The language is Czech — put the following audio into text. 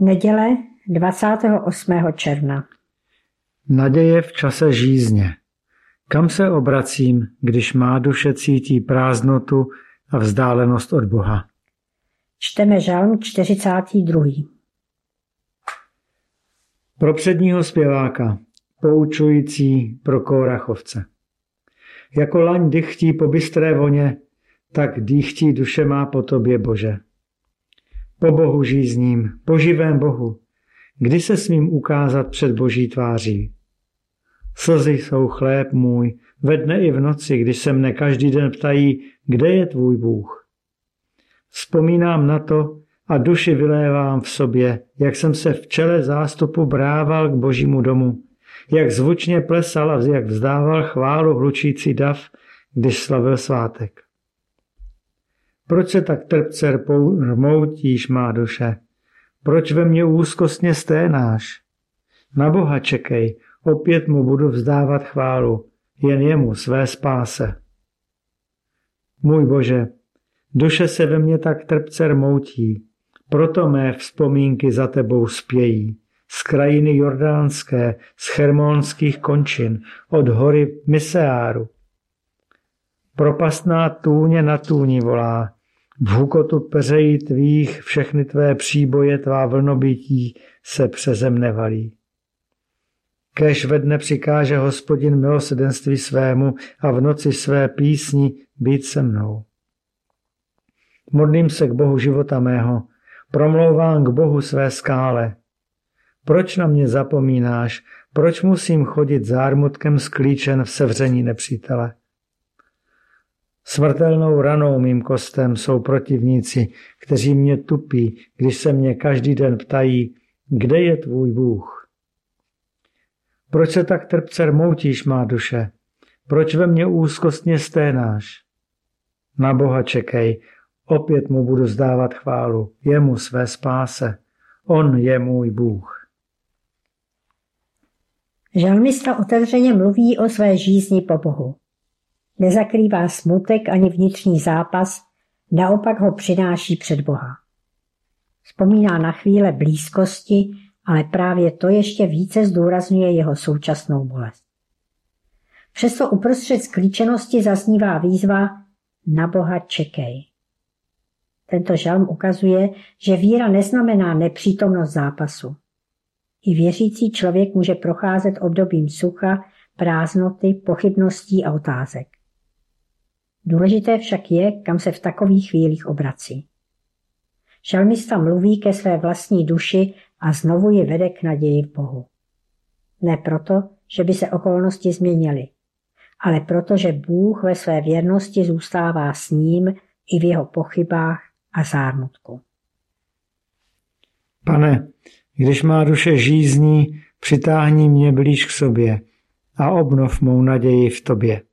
Neděle 28. června. Naděje v čase žízně. Kam se obracím, když má duše cítí prázdnotu a vzdálenost od Boha? Čteme žalm 42. Pro předního zpěváka, poučující pro Kórachovce. Jako laň dychtí po bystré voně, tak dýchtí duše má po tobě, Bože. Po Bohu žízním, po živém Bohu, kdy se smím ukázat před Boží tváří. Slzy jsou chléb můj, ve dne i v noci, když se mne každý den ptají, kde je tvůj Bůh. Vzpomínám na to a duši vylévám v sobě, jak jsem se v čele zástupu brával k Božímu domu, jak zvučně plesal a jak vzdával chválu hlučící dav, když slavil svátek. Proč se tak trpce rmoutíš, má duše? Proč ve mně úzkostně sténáš? Na Boha čekej, opět mu budu vzdávat chválu, jen jemu své spáse. Můj Bože, duše se ve mně tak trpce rmoutí, proto mé vzpomínky za tebou spějí. Z krajiny jordánské, z chermonských končin, od hory Miseáru. Propastná tůně na tůni volá, v hukotu peřejí tvých všechny tvé příboje, tvá vlnobytí se přeze mne valí. Kéž ve dne přikáže Hospodin milosrdenství svému a v noci své písni být se mnou. Modlím se k Bohu života mého, promlouvám k Bohu své skále. Proč na mě zapomínáš? Proč musím chodit zármutkem sklíčen v sevření nepřítele? Smrtelnou ranou mým kostem jsou protivníci, kteří mě tupí, když se mě každý den ptají, kde je tvůj Bůh? Proč se tak trpce rmoutíš, má duše? Proč ve mně úzkostně sténáš? Na Boha čekej, opět mu budu vzdávat chválu, jemu své spáse. On je můj Bůh. Žalmista otevřeně mluví o své žízni po Bohu. Nezakrývá smutek ani vnitřní zápas, naopak ho přináší před Boha. Vzpomíná na chvíle blízkosti, ale právě to ještě více zdůrazňuje jeho současnou bolest. Přesto uprostřed sklíčenosti zaznívá výzva na Boha čekej. Tento žalm ukazuje, že víra neznamená nepřítomnost zápasu. I věřící člověk může procházet obdobím sucha, prázdnoty, pochybností a otázek. Důležité však je, kam se v takových chvílích obrací. Žalmista mluví ke své vlastní duši a znovu ji vede k naději v Bohu. Ne proto, že by se okolnosti změnily, ale proto, že Bůh ve své věrnosti zůstává s ním i v jeho pochybách a zármutku. Pane, když má duše žízní, přitáhni mě blíž k sobě a obnov mou naději v tobě.